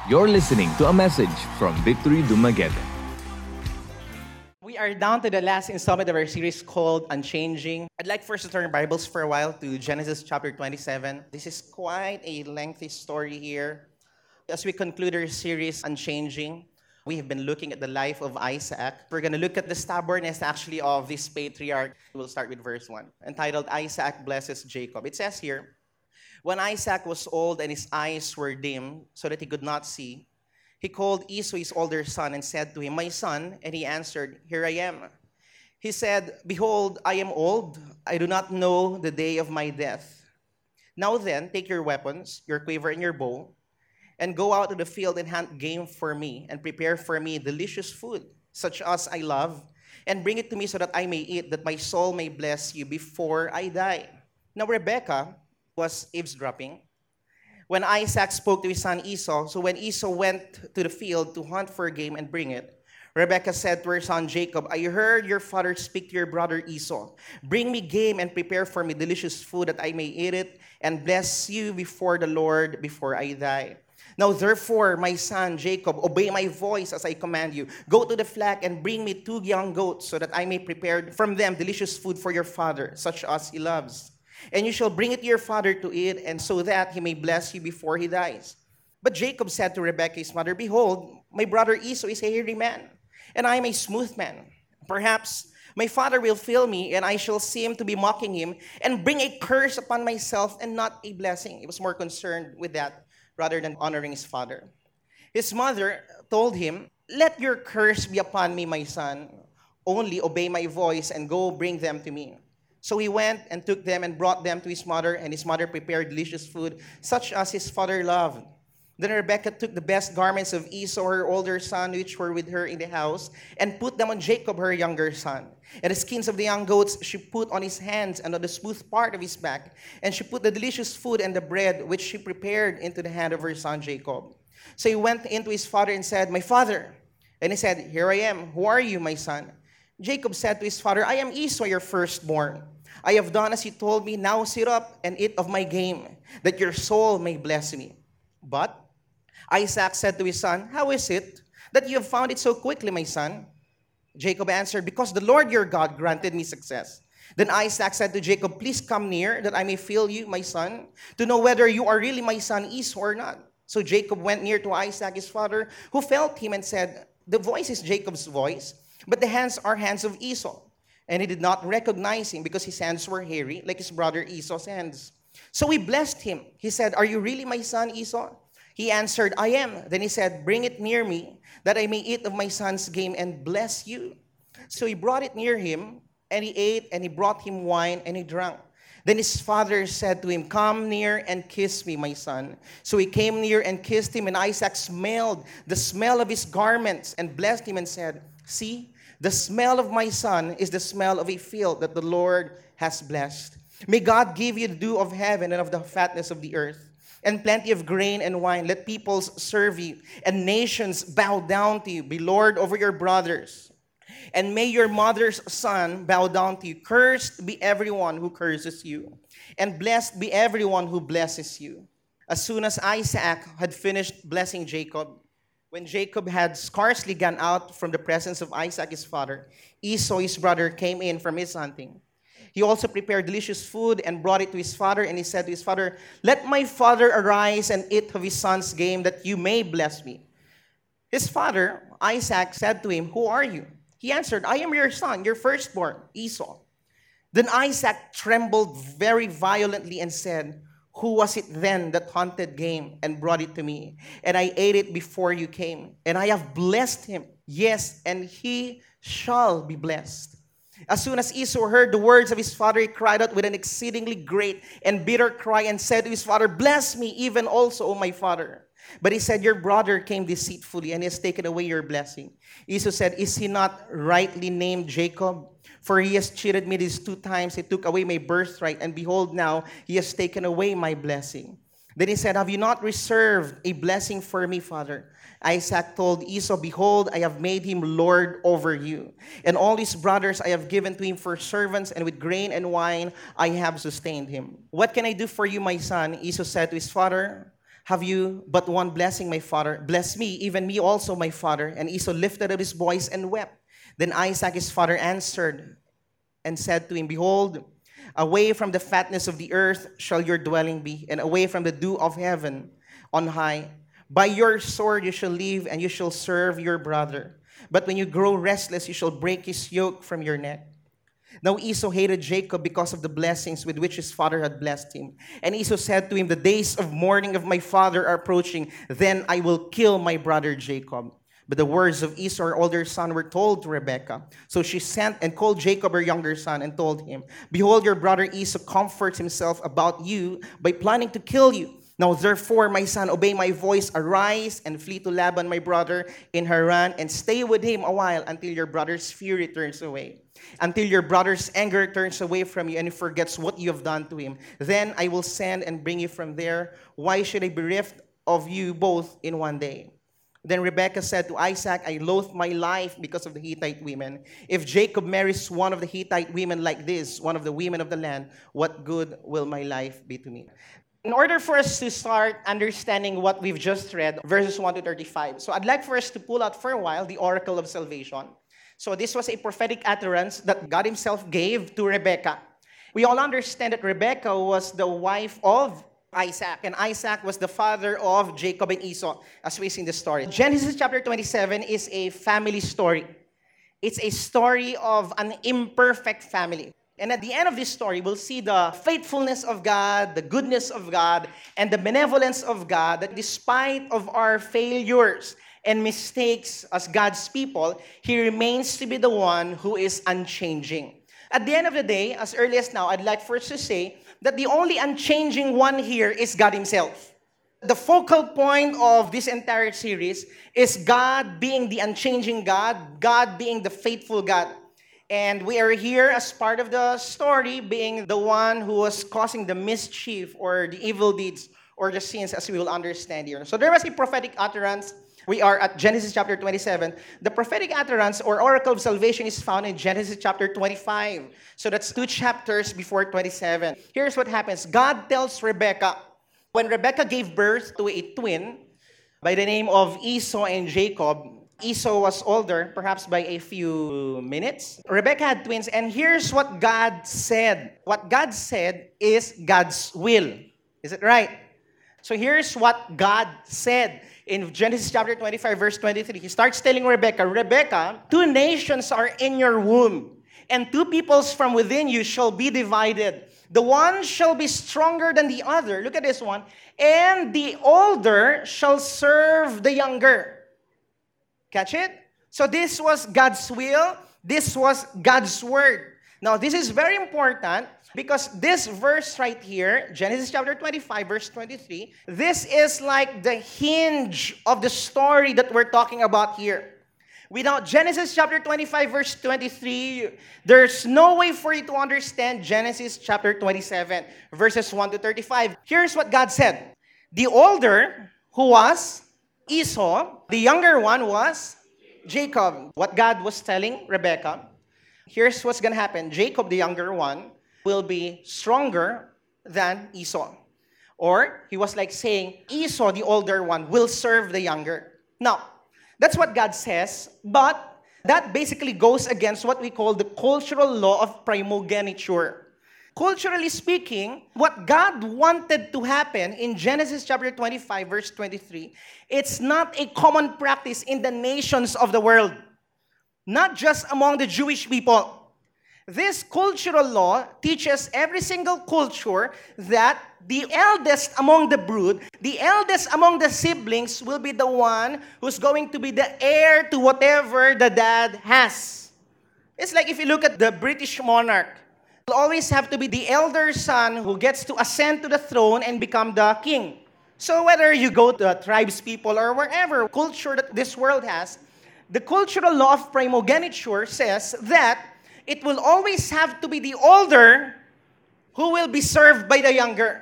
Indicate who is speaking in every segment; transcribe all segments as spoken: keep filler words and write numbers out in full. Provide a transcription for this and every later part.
Speaker 1: You're listening to a message from Victory Dumaguete.
Speaker 2: We are down to the last installment of our series called Unchanging. I'd like first to turn Bibles for a while to Genesis chapter twenty-seven. This is quite a lengthy story here. As we conclude our series Unchanging, we have been looking at the life of Isaac. We're going to look at the stubbornness actually of this patriarch. We'll start with verse one, entitled Isaac Blesses Jacob. It says here, when Isaac was old and his eyes were dim so that he could not see, he called Esau his older son and said to him, "My son," and he answered, "Here I am." He said, "Behold, I am old. I do not know the day of my death. Now then, take your weapons, your quiver and your bow, and go out to the field and hunt game for me, and prepare for me delicious food, such as I love, and bring it to me so that I may eat, that my soul may bless you before I die." Now Rebekah was eavesdropping when Isaac spoke to his son Esau. So when Esau went to the field to hunt for game and bring it, Rebekah said to her son Jacob, "I heard your father speak to your brother Esau. Bring me game and prepare for me delicious food that I may eat it and bless you before the Lord before I die. Now therefore, my son Jacob, obey my voice as I command you. Go to the flock and bring me two young goats so that I may prepare from them delicious food for your father, such as he loves. And you shall bring it to your father to eat, and so that he may bless you before he dies." But Jacob said to Rebekah his mother, "Behold, my brother Esau is a hairy man, and I am a smooth man. Perhaps my father will fail me, and I shall seem to be mocking him, and bring a curse upon myself and not a blessing." He was more concerned with that rather than honoring his father. His mother told him, "Let your curse be upon me, my son. Only obey my voice and go bring them to me." So he went and took them and brought them to his mother, and his mother prepared delicious food, such as his father loved. Then Rebekah took the best garments of Esau, her older son, which were with her in the house, and put them on Jacob, her younger son. And the skins of the young goats she put on his hands and on the smooth part of his back. And she put the delicious food and the bread, which she prepared, into the hand of her son Jacob. So he went into his father and said, "My father." And he said, "Here I am. Who are you, my son?" Jacob said to his father, "I am Esau, your firstborn. I have done as you told me. Now sit up and eat of my game, that your soul may bless me." But Isaac said to his son, "How is it that you have found it so quickly, my son?" Jacob answered, "Because the Lord your God granted me success." Then Isaac said to Jacob, "Please come near, that I may feel you, my son, to know whether you are really my son Esau or not." So Jacob went near to Isaac his father, who felt him and said, "The voice is Jacob's voice, but the hands are hands of Esau." And he did not recognize him because his hands were hairy, like his brother Esau's hands. So he blessed him. He said, "Are you really my son Esau?" He answered, "I am." Then he said, "Bring it near me, that I may eat of my son's game and bless you." So he brought it near him, and he ate, and he brought him wine, and he drank. Then his father said to him, "Come near and kiss me, my son." So he came near and kissed him, and Isaac smelled the smell of his garments and blessed him and said, "See, the smell of my son is the smell of a field that the Lord has blessed. May God give you the dew of heaven and of the fatness of the earth, and plenty of grain and wine. Let peoples serve you, and nations bow down to you. Be Lord over your brothers. And may your mother's son bow down to you. Cursed be everyone who curses you, and blessed be everyone who blesses you." As soon as Isaac had finished blessing Jacob, when Jacob had scarcely gone out from the presence of Isaac his father, Esau his brother came in from his hunting. He also prepared delicious food and brought it to his father, and he said to his father, "Let my father arise and eat of his son's game, that you may bless me." His father, Isaac, said to him, "Who are you?" He answered, "I am your son, your firstborn, Esau." Then Isaac trembled very violently and said, "Who was it then that hunted game and brought it to me? And I ate it before you came, and I have blessed him. Yes, and he shall be blessed." As soon as Esau heard the words of his father, he cried out with an exceedingly great and bitter cry and said to his father, "Bless me even also, O my father." But he said, "Your brother came deceitfully, and he has taken away your blessing." Esau said, "Is he not rightly named Jacob? For he has cheated me these two times. He took away my birthright, and behold, now he has taken away my blessing." Then he said, "Have you not reserved a blessing for me, father?" Isaac told Esau, "Behold, I have made him lord over you, and all his brothers I have given to him for servants, and with grain and wine I have sustained him. What can I do for you, my son?" Esau said to his father, Have you but one blessing, my father? Bless me, even me also, my father. And Esau lifted up his voice and wept. Then Isaac, his father, answered and said to him, Behold, away from the fatness of the earth shall your dwelling be, and away from the dew of heaven on high. By your sword you shall live, and you shall serve your brother. But when you grow restless, you shall break his yoke from your neck. Now Esau hated Jacob because of the blessings with which his father had blessed him. And Esau said to him, The days of mourning of my father are approaching. Then I will kill my brother Jacob. But the words of Esau, her older son, were told to Rebekah. So she sent and called Jacob, her younger son, and told him, Behold, your brother Esau comforts himself about you by planning to kill you. Now therefore, my son, obey my voice. Arise and flee to Laban, my brother, in Haran, and stay with him a while until your brother's fury turns away. Until your brother's anger turns away from you and he forgets what you have done to him. Then I will send and bring you from there. Why should I be bereft of you both in one day? Then Rebekah said to Isaac, I loathe my life because of the Hittite women. If Jacob marries one of the Hittite women like this, one of the women of the land, what good will my life be to me? In order for us to start understanding what we've just read, verses one to thirty-five, so I'd like for us to pull out for a while the oracle of salvation. So this was a prophetic utterance that God himself gave to Rebekah. We all understand that Rebekah was the wife of Isaac, and Isaac was the father of Jacob and Esau, as we see in the story. Genesis chapter twenty-seven is a family story. It's a story of an imperfect family. And at the end of this story, we'll see the faithfulness of God, the goodness of God, and the benevolence of God, that despite of our failures and mistakes as God's people, He remains to be the one who is unchanging. At the end of the day, as early as now, I'd like for us to say that the only unchanging one here is God Himself. The focal point of this entire series is God being the unchanging God, God being the faithful God. And we are here as part of the story, being the one who was causing the mischief or the evil deeds or the sins, as we will understand here. So there was a prophetic utterance. We are at Genesis chapter twenty-seven. The prophetic utterance or oracle of salvation is found in Genesis chapter twenty-five. So that's two chapters before twenty-seven. Here's what happens. God tells Rebekah, when Rebekah gave birth to a twin by the name of Esau and Jacob, Esau was older, perhaps by a few minutes. Rebekah had twins, and here's what God said. What God said is God's will. Is it right? So here's what God said in Genesis chapter twenty-five, verse twenty-three. He starts telling Rebekah, Rebekah, two nations are in your womb, and two peoples from within you shall be divided. The one shall be stronger than the other. Look at this one. And the older shall serve the younger. Catch it? So this was God's will. This was God's word. Now, this is very important because this verse right here, Genesis chapter twenty-five, verse twenty-three, this is like the hinge of the story that we're talking about here. Without Genesis chapter twenty-five, verse twenty-three, there's no way for you to understand Genesis chapter twenty-seven, verses one to thirty-five. Here's what God said. The older, who was Esau, the younger one was Jacob. What God was telling Rebekah, here's what's going to happen. Jacob, the younger one, will be stronger than Esau. Or he was like saying, Esau, the older one, will serve the younger. Now, that's what God says, but that basically goes against what we call the cultural law of primogeniture. Culturally speaking, what God wanted to happen in Genesis chapter twenty-five, verse twenty-three, it's not a common practice in the nations of the world, not just among the Jewish people. This cultural law teaches every single culture that the eldest among the brood, the eldest among the siblings will be the one who's going to be the heir to whatever the dad has. It's like if you look at the British monarch, will always have to be the elder son who gets to ascend to the throne and become the king. So whether you go to the tribes people or wherever culture that this world has, the cultural law of primogeniture says that it will always have to be the older who will be served by the younger.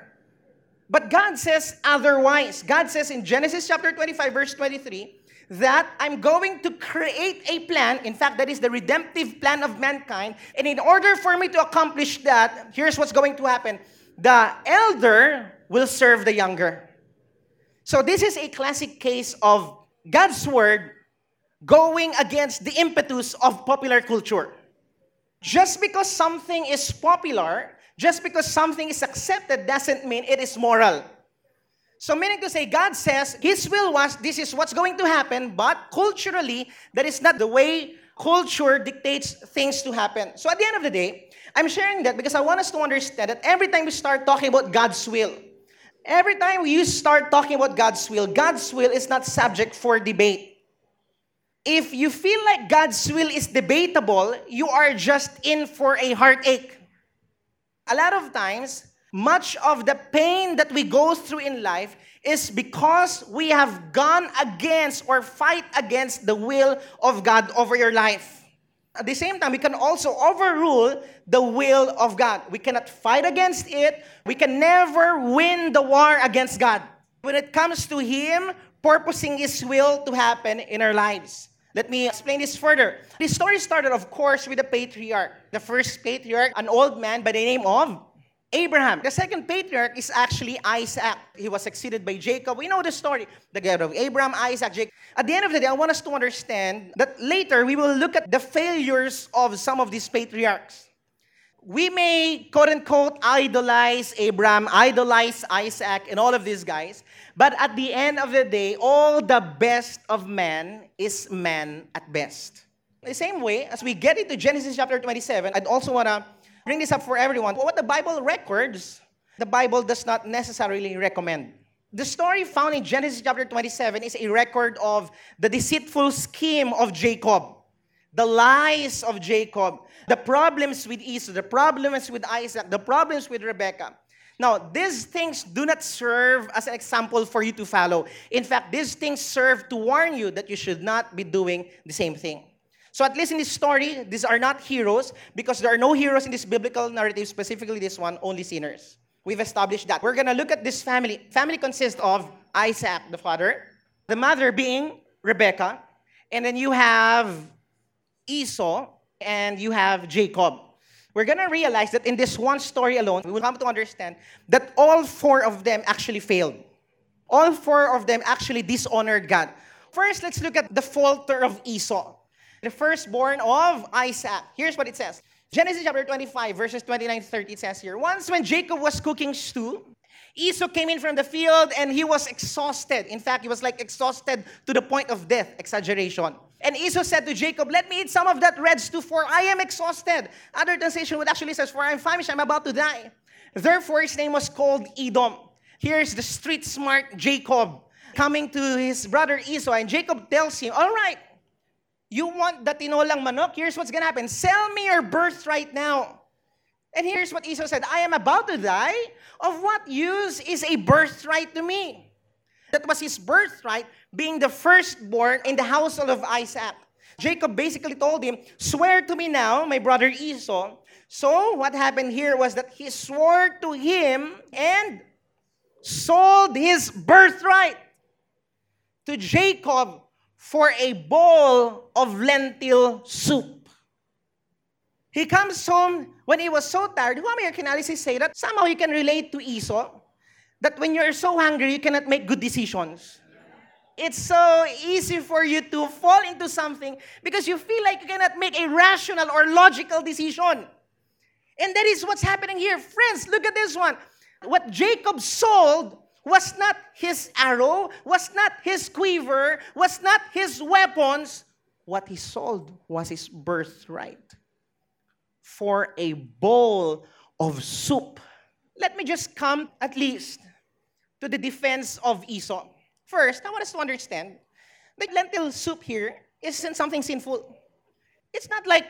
Speaker 2: But God says otherwise. God says in Genesis chapter twenty-five, verse twenty-three, that I'm going to create a plan. In fact, that is the redemptive plan of mankind. And in order for me to accomplish that, here's what's going to happen. The elder will serve the younger. So this is a classic case of God's word going against the impetus of popular culture. Just because something is popular, just because something is accepted doesn't mean it is moral. So meaning to say, God says His will was this is what's going to happen, but culturally, that is not the way culture dictates things to happen. So at the end of the day, I'm sharing that because I want us to understand that every time we start talking about God's will, every time you start talking about God's will, God's will is not subject for debate. If you feel like God's will is debatable, you are just in for a heartache. A lot of times, much of the pain that we go through in life is because we have gone against or fight against the will of God over your life. At the same time, we can also overrule the will of God. We cannot fight against it. We can never win the war against God. When it comes to Him purposing His will to happen in our lives. Let me explain this further. This story started, of course, with the patriarch. The first patriarch, an old man by the name of Abraham. The second patriarch is actually Isaac. He was succeeded by Jacob. We know the story. The God of Abraham, Isaac, Jacob. At the end of the day, I want us to understand that later we will look at the failures of some of these patriarchs. We may, quote-unquote, idolize Abraham, idolize Isaac, and all of these guys. But at the end of the day, all the best of man is man at best. The same way, as we get into Genesis chapter twenty-seven, I'd also want to bring this up for everyone. What the Bible records, the Bible does not necessarily recommend. The story found in Genesis chapter twenty-seven is a record of the deceitful scheme of Jacob, the lies of Jacob, the problems with Esau, the problems with Isaac, the problems with Rebekah. Now, these things do not serve as an example for you to follow. In fact, these things serve to warn you that you should not be doing the same thing. So at least in this story, these are not heroes because there are no heroes in this biblical narrative, specifically this one, only sinners. We've established that. We're going to look at this family. Family consists of Isaac, the father, the mother being Rebekah, and then you have Esau, and you have Jacob. We're going to realize that in this one story alone, we will come to understand that all four of them actually failed. All four of them actually dishonored God. First, let's look at the falter of Esau, the firstborn of Isaac. Here's what it says. Genesis chapter twenty-five, verses twenty-nine to thirty, it says here, once when Jacob was cooking stew, Esau came in from the field and he was exhausted. In fact, he was like exhausted to the point of death, exaggeration. And Esau said to Jacob, let me eat some of that red stew, for I am exhausted. Other translation would actually says, for I am famished, I am about to die. Therefore, his name was called Edom. Here's the street smart Jacob coming to his brother Esau. And Jacob tells him, all right, you want the tinolang manok? Here's what's going to happen. Sell me your birthright now. And here's what Esau said, I am about to die. Of what use is a birthright to me? That was his birthright, being the firstborn in the household of Isaac. Jacob basically told him, swear to me now, my brother Esau. So what happened here was that he swore to him and sold his birthright to Jacob for a bowl of lentil soup. He comes home when he was so tired. Who among your analysis say that somehow you can relate to Esau? That when you're so hungry, you cannot make good decisions. It's so easy for you to fall into something because you feel like you cannot make a rational or logical decision. And that is what's happening here. Friends, look at this one. What Jacob sold was not his arrow, was not his quiver, was not his weapons. What he sold was his birthright for a bowl of soup. Let me just come at least to the defense of Esau. First, I want us to understand that lentil soup here isn't something sinful. It's not like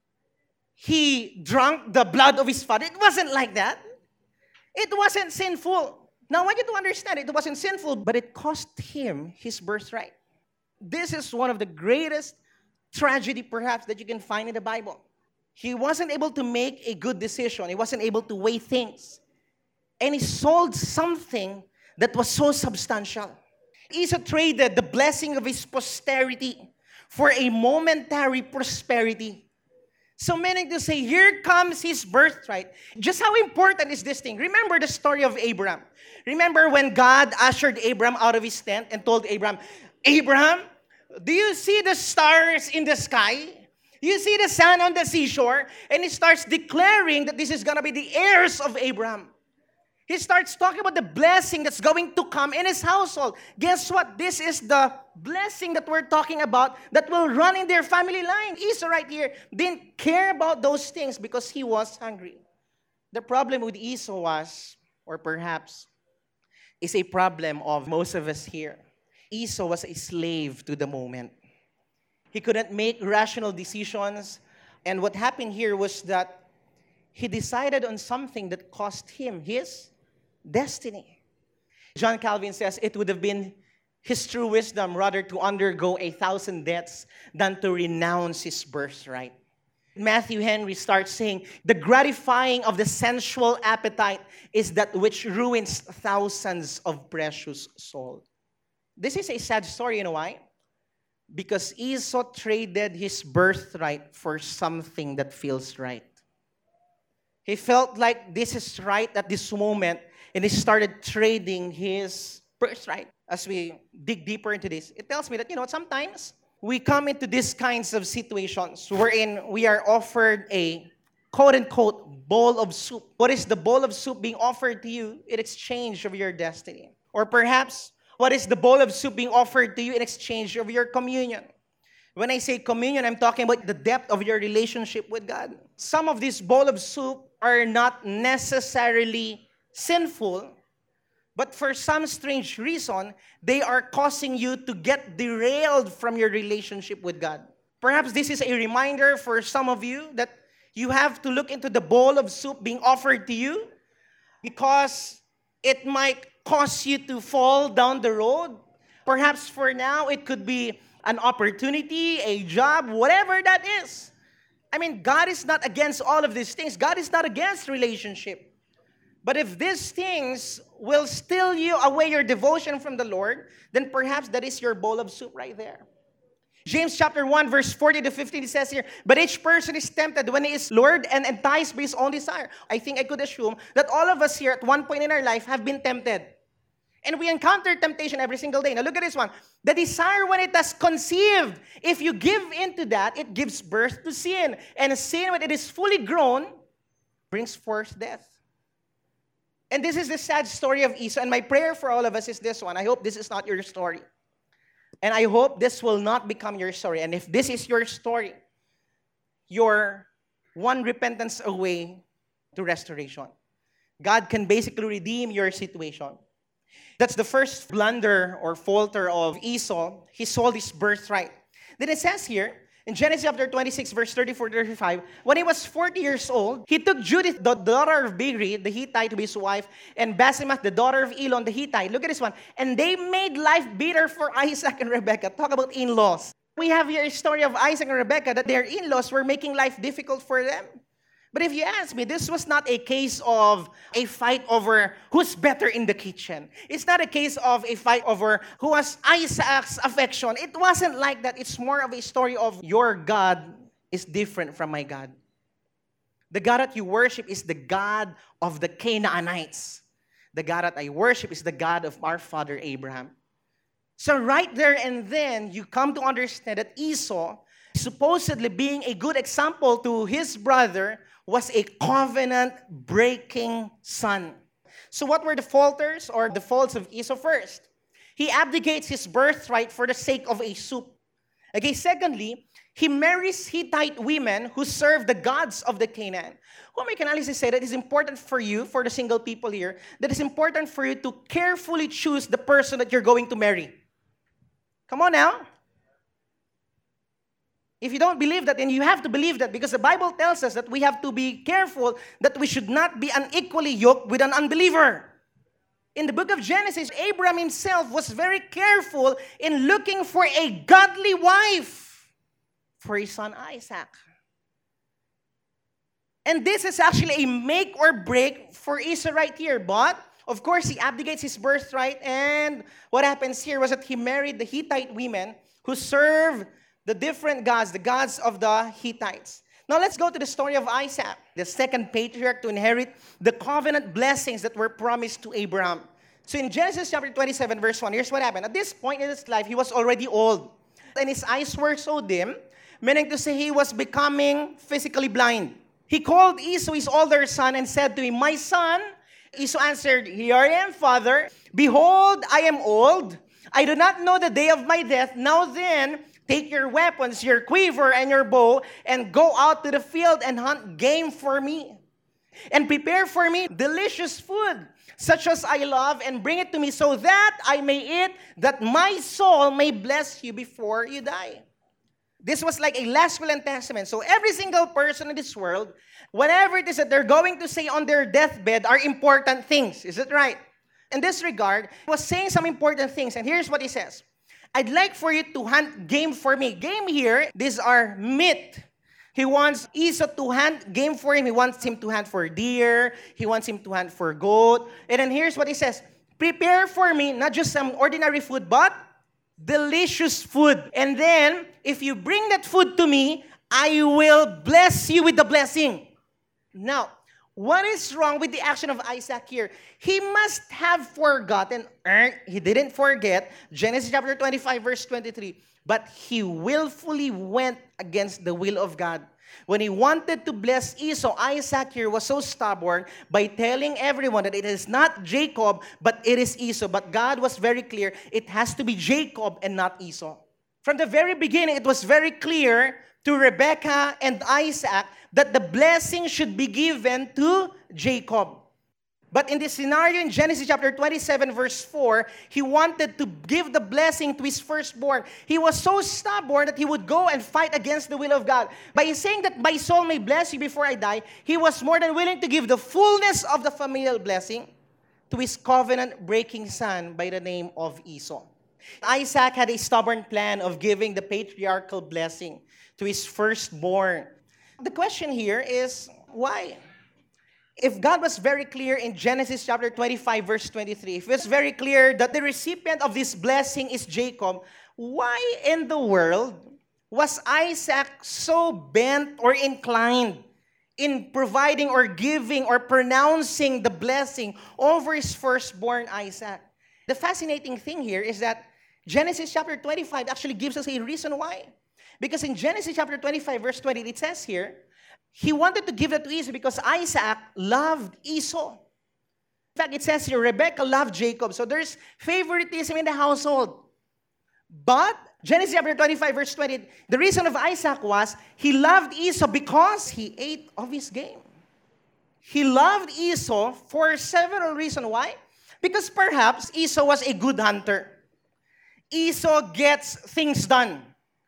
Speaker 2: he drank the blood of his father. It wasn't like that. It wasn't sinful. Now, I want you to understand it wasn't sinful, but it cost him his birthright. This is one of the greatest tragedy, perhaps, that you can find in the Bible. He wasn't able to make a good decision. He wasn't able to weigh things. And he sold something that was so substantial. Esau traded the blessing of his posterity for a momentary prosperity. So meaning to say, here comes his birthright. Just how important is this thing? Remember the story of Abraham. Remember when God ushered Abraham out of his tent and told Abraham, Abraham, do you see the stars in the sky? You see the sun on the seashore? And he starts declaring that this is going to be the heirs of Abraham. He starts talking about the blessing that's going to come in his household. Guess what? This is the blessing that we're talking about that will run in their family line. Esau right here didn't care about those things because he was hungry. The problem with Esau was, or perhaps is a problem of most of us here. Esau was a slave to the moment. He couldn't make rational decisions. And what happened here was that he decided on something that cost him his destiny. John Calvin says it would have been his true wisdom rather to undergo a thousand deaths than to renounce his birthright. Matthew Henry starts saying, the gratifying of the sensual appetite is that which ruins thousands of precious souls. This is a sad story, you know why? Because Esau traded his birthright for something that feels right. He felt like this is right at this moment, and he started trading his birthright. As we dig deeper into this, it tells me that, you know, sometimes we come into these kinds of situations wherein we are offered a quote-unquote bowl of soup. What is the bowl of soup being offered to you in exchange of your destiny? Or perhaps, what is the bowl of soup being offered to you in exchange of your communion? When I say communion, I'm talking about the depth of your relationship with God. Some of this bowl of soup are not necessarily sinful, but for some strange reason, they are causing you to get derailed from your relationship with God. Perhaps this is a reminder for some of you that you have to look into the bowl of soup being offered to you because it might cause you to fall down the road. Perhaps for now, it could be an opportunity, a job, whatever that is. I mean, God is not against all of these things. God is not against relationship. But if these things will steal you away your devotion from the Lord, then perhaps that is your bowl of soup right there. James chapter one, verse forty to fifteen, it says here, but each person is tempted when he is lured and enticed by his own desire. I think I could assume that all of us here at one point in our life have been tempted. And we encounter temptation every single day. Now look at this one. The desire, when it has conceived, if you give into that, it gives birth to sin. And sin, when it is fully grown, brings forth death. And this is the sad story of Esau. And my prayer for all of us is this one. I hope this is not your story. And I hope this will not become your story. And if this is your story, you're one repentance away to restoration. God can basically redeem your situation. That's the first blunder or falter of Esau. He sold his birthright. Then it says here, in Genesis chapter twenty-six, verse thirty-four to thirty-five, when he was forty years old, he took Judith, the daughter of Bichri, the Hittite, to be his wife, and Basemath, the daughter of Elon, the Hittite. Look at this one. And they made life bitter for Isaac and Rebekah. Talk about in-laws. We have here a story of Isaac and Rebekah that their in-laws were making life difficult for them. But if you ask me, this was not a case of a fight over who's better in the kitchen. It's not a case of a fight over who was Isaac's affection. It wasn't like that. It's more of a story of your God is different from my God. The God that you worship is the God of the Canaanites. The God that I worship is the God of our father Abraham. So right there and then, you come to understand that Esau, supposedly being a good example to his brother, was a covenant-breaking son. So what were the falters or the faults of Esau? First, he abdicates his birthright for the sake of a soup. Okay, secondly, he marries Hittite women who serve the gods of the Canaan. Whom I can honestly say that it's important for you, for the single people here, that it's important for you to carefully choose the person that you're going to marry. Come on now. If you don't believe that, then you have to believe that, because the Bible tells us that we have to be careful that we should not be unequally yoked with an unbeliever. In the book of Genesis, Abraham himself was very careful in looking for a godly wife for his son Isaac. And this is actually a make or break for Esau right here. But, of course, he abdicates his birthright. And what happens here was that he married the Hittite women who serve the different gods, the gods of the Hittites. Now let's go to the story of Isaac, the second patriarch to inherit the covenant blessings that were promised to Abraham. So in Genesis chapter twenty-seven, verse one, here's what happened. At this point in his life, he was already old. And his eyes were so dim, meaning to say he was becoming physically blind. He called Esau, his older son, and said to him, "My son." Esau answered, "Here I am, father. Behold, I am old. I do not know the day of my death. Now then, take your weapons, your quiver, and your bow, and go out to the field and hunt game for me. And prepare for me delicious food, such as I love, and bring it to me so that I may eat, that my soul may bless you before you die." This was like a last will and testament. So every single person in this world, whatever it is that they're going to say on their deathbed are important things. Is it right? In this regard, he was saying some important things. And here's what he says. "I'd like for you to hunt game for me." Game here, these are meat. He wants Esau to hunt game for him. He wants him to hunt for deer. He wants him to hunt for goat. And then here's what he says. "Prepare for me, not just some ordinary food, but delicious food. And then, if you bring that food to me, I will bless you with the blessing." Now, what is wrong with the action of Isaac here? He must have forgotten, er, he didn't forget, Genesis chapter twenty-five, verse twenty-three, but he willfully went against the will of God. When he wanted to bless Esau, Isaac here was so stubborn by telling everyone that it is not Jacob, but it is Esau. But God was very clear, it has to be Jacob and not Esau. From the very beginning, it was very clear to Rebekah and Isaac that the blessing should be given to Jacob. But in this scenario in Genesis chapter twenty-seven, verse four, he wanted to give the blessing to his firstborn. He was so stubborn that he would go and fight against the will of God. By saying that my soul may bless you before I die, he was more than willing to give the fullness of the familial blessing to his covenant-breaking son by the name of Esau. Isaac had a stubborn plan of giving the patriarchal blessing to his firstborn. The question here is, why? If God was very clear in Genesis chapter twenty-five, verse twenty-three, if it's very clear that the recipient of this blessing is Jacob, why in the world was Isaac so bent or inclined in providing or giving or pronouncing the blessing over his firstborn Isaac? The fascinating thing here is that Genesis chapter twenty-five actually gives us a reason why. Because in Genesis chapter twenty-five, verse twenty, it says here, he wanted to give that to Esau because Isaac loved Esau. In fact, it says here, Rebekah loved Jacob. So there's favoritism in the household. But Genesis chapter twenty-five, verse twenty, the reason of Isaac was he loved Esau because he ate of his game. He loved Esau for several reasons. Why? Because perhaps Esau was a good hunter. Esau gets things done.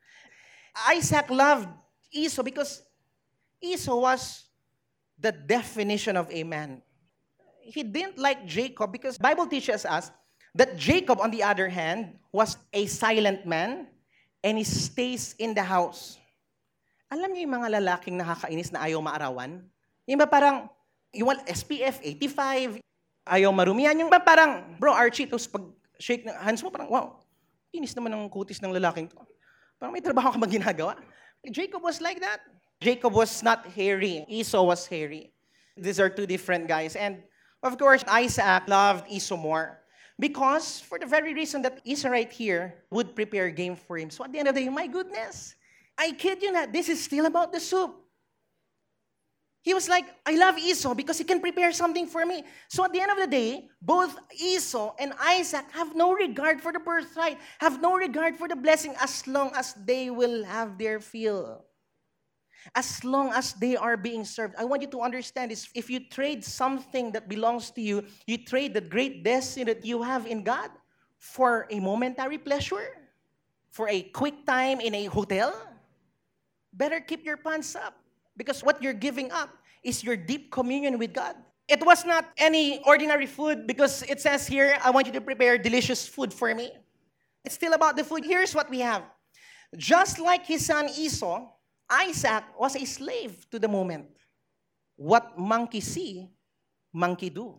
Speaker 2: Isaac loved Esau because Esau was the definition of a man. He didn't like Jacob because the Bible teaches us that Jacob, on the other hand, was a silent man and he stays in the house. Alam niyo yung mga lalaking nakakainis na ayaw maarawan? Yung ba parang, yung S P F eighty-five, ayaw marumihan. Yung ba parang, bro, Archie, tapos pag shake ng hands mo, parang, wow, inis naman ng kutis ng lalaking to. Parang may trabaho ka mag-ginagawa. Jacob was like that. Jacob was not hairy. Esau was hairy. These are two different guys. And of course, Isaac loved Esau more. Because for the very reason that Esau right here would prepare game for him. So at the end of the day, my goodness, I kid you not, this is still about the soup. He was like, I love Esau because he can prepare something for me. So at the end of the day, both Esau and Isaac have no regard for the birthright, have no regard for the blessing as long as they will have their fill. As long as they are being served. I want you to understand this. If you trade something that belongs to you, you trade the great destiny that you have in God for a momentary pleasure, for a quick time in a hotel, better keep your pants up. Because what you're giving up is your deep communion with God. It was not any ordinary food because it says here, I want you to prepare delicious food for me. It's still about the food. Here's what we have. Just like his son Esau, Isaac was a slave to the moment. What monkey see, monkey do.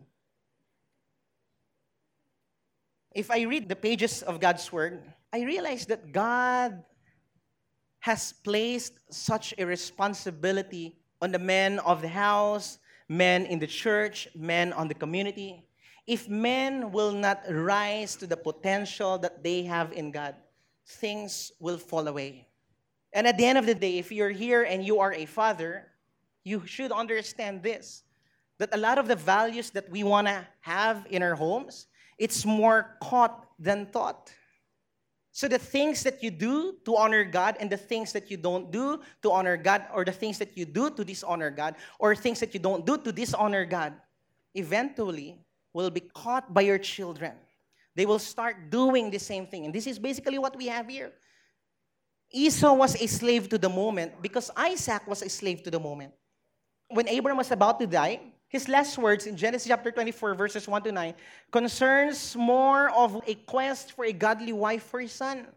Speaker 2: If I read the pages of God's Word, I realize that God has placed such a responsibility on the men of the house, men in the church, men on the community. If men will not rise to the potential that they have in God, things will fall away. And at the end of the day, if you're here and you are a father, you should understand this, that a lot of the values that we want to have in our homes, it's more caught than taught. So the things that you do to honor God and the things that you don't do to honor God, or the things that you do to dishonor God, or things that you don't do to dishonor God, eventually will be caught by your children. They will start doing the same thing. And this is basically what we have here. Esau was a slave to the moment because Isaac was a slave to the moment. When Abraham was about to die, his last words in Genesis chapter twenty-four, verses one to nine, concerns more of a quest for a godly wife for his son.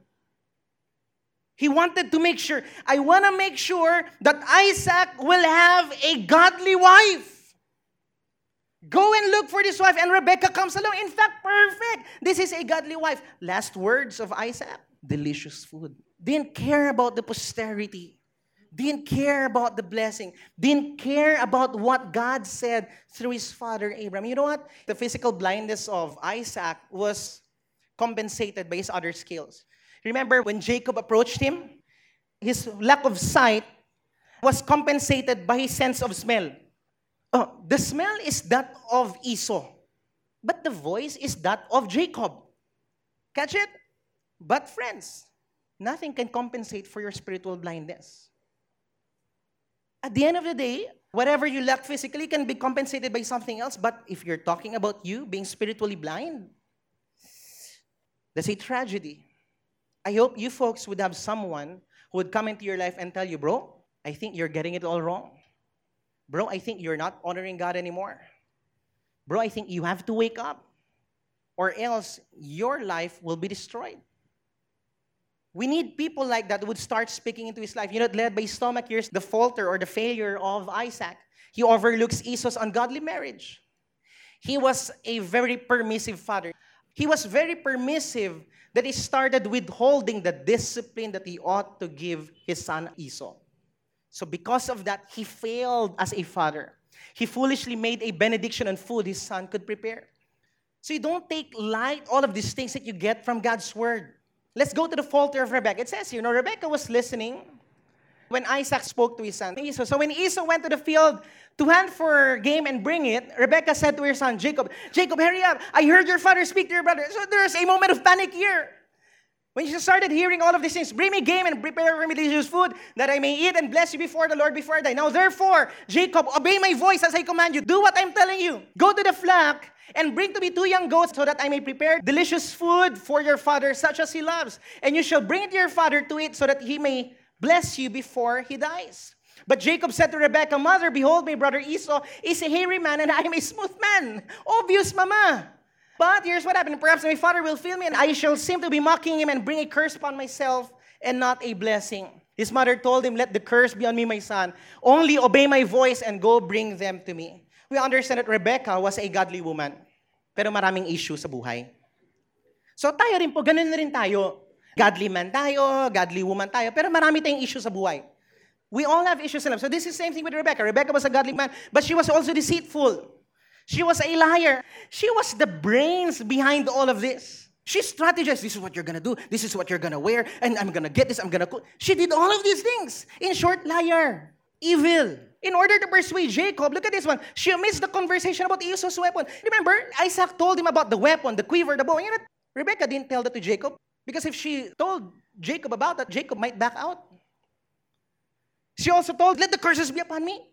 Speaker 2: He wanted to make sure, I want to make sure that Isaac will have a godly wife. Go and look for this wife, and Rebekah comes along. In fact, perfect. This is a godly wife. Last words of Isaac, delicious food. Didn't care about the posterity. Didn't care about the blessing. Didn't care about what God said through his father Abraham. You know what? The physical blindness of Isaac was compensated by his other skills. Remember when Jacob approached him? His lack of sight was compensated by his sense of smell. Oh, the smell is that of Esau, but the voice is that of Jacob. Catch it? But friends, nothing can compensate for your spiritual blindness. At the end of the day, whatever you lack physically can be compensated by something else. But if you're talking about you being spiritually blind, that's a tragedy. I hope you folks would have someone who would come into your life and tell you, bro, I think you're getting it all wrong. Bro, I think you're not honoring God anymore. Bro, I think you have to wake up, or else your life will be destroyed. We need people like that who would start speaking into his life. You know, led by his stomach, here's the falter or the failure of Isaac. He overlooks Esau's ungodly marriage. He was a very permissive father. He was very permissive that he started withholding the discipline that he ought to give his son Esau. So because of that, he failed as a father. He foolishly made a benediction on food his son could prepare. So you don't take light all of these things that you get from God's word. Let's go to the falter of Rebekah. It says here, you know, Rebekah was listening when Isaac spoke to his son Esau. So when Esau went to the field to hunt for game and bring it, Rebekah said to her son Jacob, Jacob, hurry up. I heard your father speak to your brother. So there's a moment of panic here. When she started hearing all of these things, bring me game and prepare for me delicious food that I may eat and bless you before the Lord before I die. Now therefore, Jacob, obey my voice as I command you. Do what I'm telling you. Go to the flock and bring to me two young goats so that I may prepare delicious food for your father, such as he loves. And you shall bring it to your father to eat so that he may bless you before he dies. But Jacob said to Rebekah, Mother, behold, my brother Esau is a hairy man and I am a smooth man. Obvious, mama. But here's what happened. Perhaps my father will feel me and I shall seem to be mocking him and bring a curse upon myself and not a blessing. His mother told him, let the curse be on me, my son. Only obey my voice and go bring them to me. We understand that Rebekah was a godly woman. Pero maraming issue sa buhay. So tayo rin po, ganun na rin tayo. Godly man tayo, godly woman tayo, pero marami tayong issue sa buhay. We all have issues in life. So this is the same thing with Rebekah. Rebekah was a godly man, but she was also deceitful. She was a liar. She was the brains behind all of this. She strategized, this is what you're going to do, this is what you're going to wear, and I'm going to get this, I'm going to cook. She did all of these things. In short, liar, evil. In order to persuade Jacob, look at this one. She omits the conversation about Esau's weapon. Remember, Isaac told him about the weapon, the quiver, the bow. You know, Rebekah didn't tell that to Jacob because if she told Jacob about that, Jacob might back out. She also told, let the curses be upon me.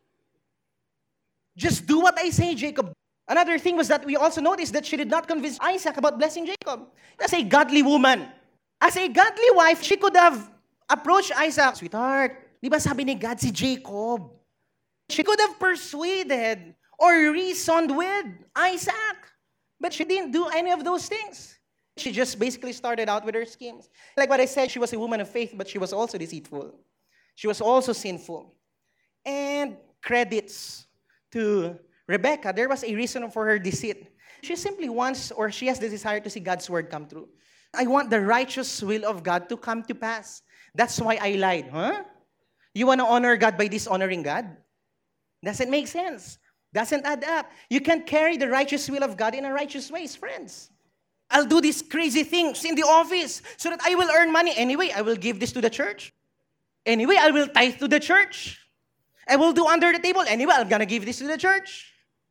Speaker 2: Just do what I say, Jacob. Another thing was that we also noticed that she did not convince Isaac about blessing Jacob. As a godly woman, as a godly wife, she could have approached Isaac. Sweetheart, di ba sabi ni God si Jacob? She could have persuaded or reasoned with Isaac. But she didn't do any of those things. She just basically started out with her schemes. Like what I said, she was a woman of faith, but she was also deceitful. She was also sinful. And credits to Rebekah, there was a reason for her deceit. She simply wants, or she has the desire to see God's word come true. I want the righteous will of God to come to pass. That's why I lied. Huh? You want to honor God by dishonoring God? Doesn't make sense. Doesn't add up. You can't carry the righteous will of God in a righteous ways, friends. I'll do these crazy things in the office so that I will earn money. Anyway, I will give this to the church. Anyway, I will tithe to the church. I will do under the table. Anyway, I'm going to give this to the church.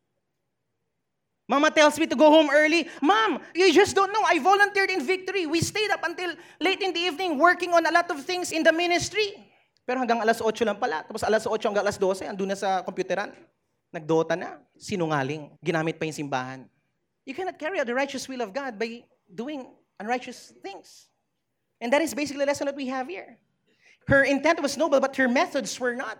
Speaker 2: Mama tells me to go home early. Mom, you just don't know. I volunteered in Victory. We stayed up until late in the evening working on a lot of things in the ministry. Pero hanggang alas otso lang pala. Tapos alas otso hanggang alas dose, andun na sa computeran. Nagdota na. Sinungaling. Ginamit pa yung simbahan. You cannot carry out the righteous will of God by doing unrighteous things. And that is basically the lesson that we have here. Her intent was noble, but her methods were not.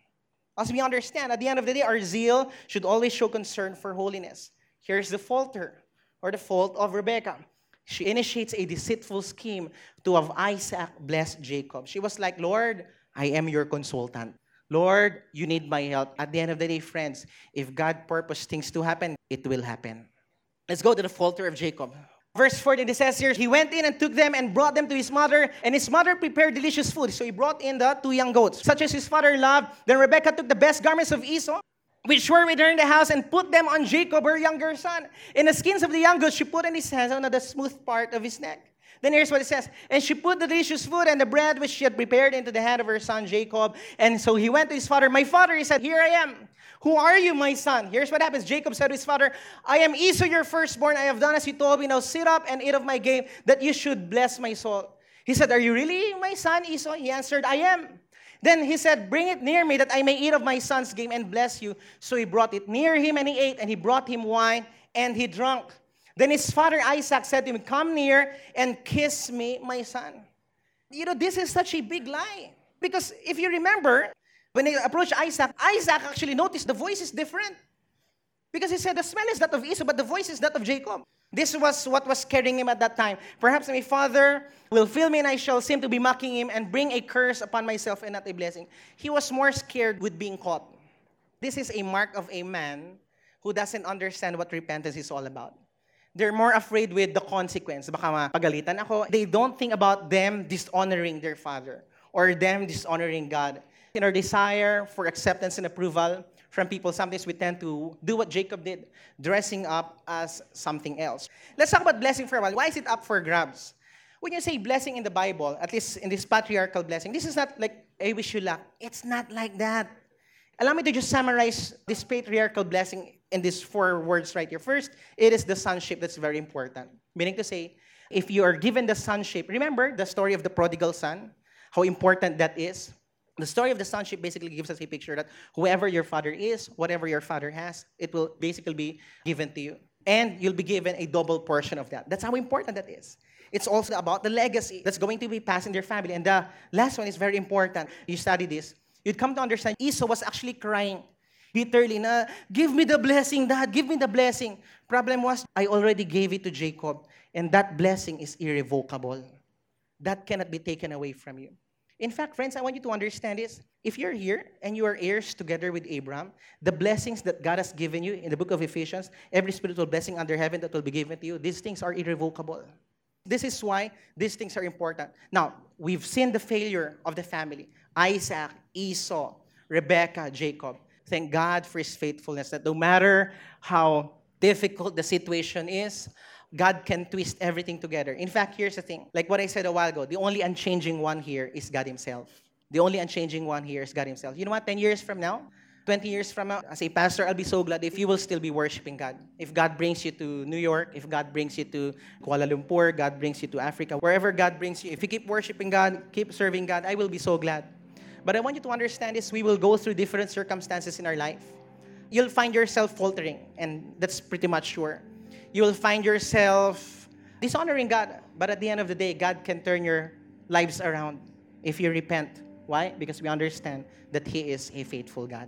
Speaker 2: As we understand, at the end of the day, our zeal should always show concern for holiness. Here's the falter, or the fault of Rebekah. She initiates a deceitful scheme to have Isaac bless Jacob. She was like, Lord, I am your consultant. Lord, you need my help. At the end of the day, friends, if God purposed things to happen, it will happen. Let's go to the falter of Jacob. Verse fourteen, it says here, he went in and took them and brought them to his mother, and his mother prepared delicious food. So he brought in the two young goats, such as his father loved. Then Rebekah took the best garments of Esau, which were with her in the house, and put them on Jacob, her younger son. In the skins of the young goats, she put in his hands on the smooth part of his neck. Then here's what it says. And she put the delicious food and the bread which she had prepared into the hand of her son Jacob. And so he went to his father. My father, he said, here I am. Who are you, my son? Here's what happens. Jacob said to his father, I am Esau, your firstborn. I have done as you told me. Now sit up and eat of my game, that you should bless my soul. He said, are you really my son, Esau? He answered, I am. Then he said, bring it near me, that I may eat of my son's game and bless you. So he brought it near him, and he ate, and he brought him wine, and he drank. Then his father Isaac said to him, come near and kiss me, my son. You know, this is such a big lie. Because if you remember, when they approached Isaac, Isaac actually noticed the voice is different. Because he said, the smell is that of Esau, but the voice is that of Jacob. This was what was carrying him at that time. Perhaps my father will fail me, and I shall seem to be mocking him and bring a curse upon myself and not a blessing. He was more scared with being caught. This is a mark of a man who doesn't understand what repentance is all about. They're more afraid with the consequence. Baka mapagalitan ako. They don't think about them dishonoring their father or them dishonoring God. In our desire for acceptance and approval from people, sometimes we tend to do what Jacob did, dressing up as something else. Let's talk about blessing for a while. Why is it up for grabs? When you say blessing in the Bible, at least in this patriarchal blessing, this is not like, I wish you luck. It's not like that. Allow me to just summarize this patriarchal blessing in these four words right here. First, it is the sonship that's very important. Meaning to say, if you are given the sonship, remember the story of the prodigal son, how important that is. The story of the sonship basically gives us a picture that whoever your father is, whatever your father has, it will basically be given to you. And you'll be given a double portion of that. That's how important that is. It's also about the legacy that's going to be passed in their family. And the last one is very important. You study this, you'd come to understand Esau was actually crying bitterly na, give me the blessing, Dad, give me the blessing. Problem was, I already gave it to Jacob, and that blessing is irrevocable. That cannot be taken away from you. In fact, friends, I want you to understand this. If you're here and you are heirs together with Abraham, the blessings that God has given you in the book of Ephesians, every spiritual blessing under heaven that will be given to you, these things are irrevocable. This is why these things are important. Now, we've seen the failure of the family. Isaac, Esau, Rebekah, Jacob. Thank God for His faithfulness, that no matter how difficult the situation is, God can twist everything together. In fact, here's the thing. Like what I said a while ago, the only unchanging one here is God Himself. The only unchanging one here is God Himself. You know what? ten years from now, twenty years from now, as a pastor, I'll be so glad if you will still be worshiping God. If God brings you to New York, if God brings you to Kuala Lumpur, God brings you to Africa, wherever God brings you, if you keep worshiping God, keep serving God, I will be so glad. But I want you to understand this, we will go through different circumstances in our life. You'll find yourself faltering, and that's pretty much sure. You will find yourself dishonoring God. But at the end of the day, God can turn your lives around if you repent. Why? Because we understand that He is a faithful God.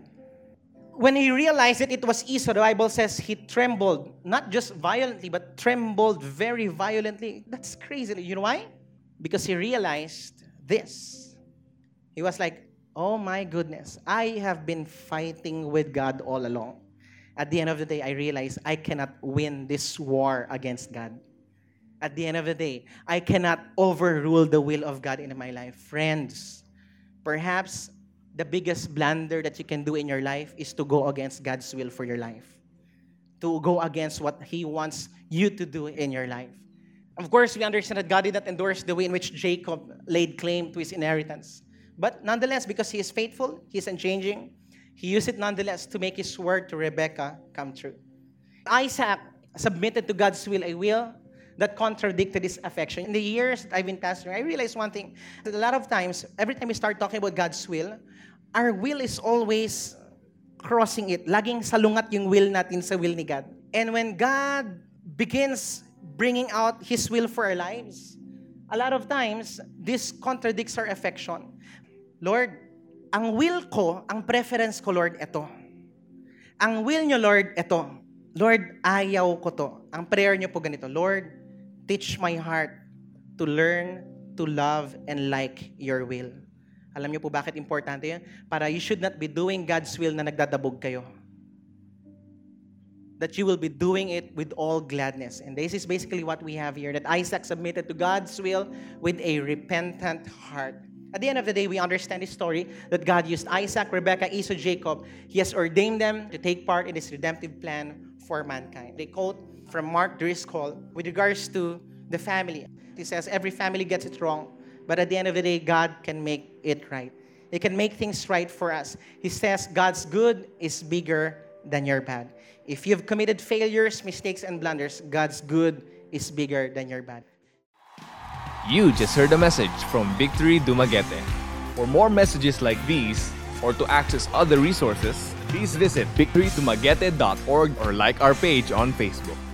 Speaker 2: When he realized that it was Esau, the Bible says he trembled, not just violently, but trembled very violently. That's crazy. You know why? Because he realized this. He was like, oh my goodness, I have been fighting with God all along. At the end of the day, I realized I cannot win this war against God. At the end of the day, I cannot overrule the will of God in my life. Friends, perhaps the biggest blunder that you can do in your life is to go against God's will for your life. To go against what He wants you to do in your life. Of course, we understand that God did not endorse the way in which Jacob laid claim to his inheritance. But nonetheless, because He is faithful, He is unchanging, He used it nonetheless to make His word to Rebekah come true. Isaac submitted to God's will, a will that contradicted his affection. In the years that I've been pastoring, I realized one thing. That a lot of times, every time we start talking about God's will, our will is always crossing it. Laging salungat yung will natin sa will ni God. And when God begins bringing out His will for our lives, a lot of times, this contradicts our affection. Lord, ang will ko, ang preference ko, Lord, ito. Ang will nyo, Lord, ito. Lord, ayaw ko to. Ang prayer nyo po ganito, Lord, teach my heart to learn, to love, and like your will. Alam niyo po bakit importante yun? Para you should not be doing God's will na nagdadabog kayo. That you will be doing it with all gladness. And this is basically what we have here, that Isaac submitted to God's will with a repentant heart. At the end of the day, we understand this story that God used Isaac, Rebekah, Esau, Jacob. He has ordained them to take part in His redemptive plan for mankind. They quote from Mark Driscoll with regards to the family. He says, every family gets it wrong, but at the end of the day, God can make it right. He can make things right for us. He says, God's good is bigger than your bad. If you've committed failures, mistakes, and blunders, God's good is bigger than your bad.
Speaker 1: You just heard a message from Victory Dumaguete. For more messages like these, or to access other resources, please visit victory dumaguete dot org or like our page on Facebook.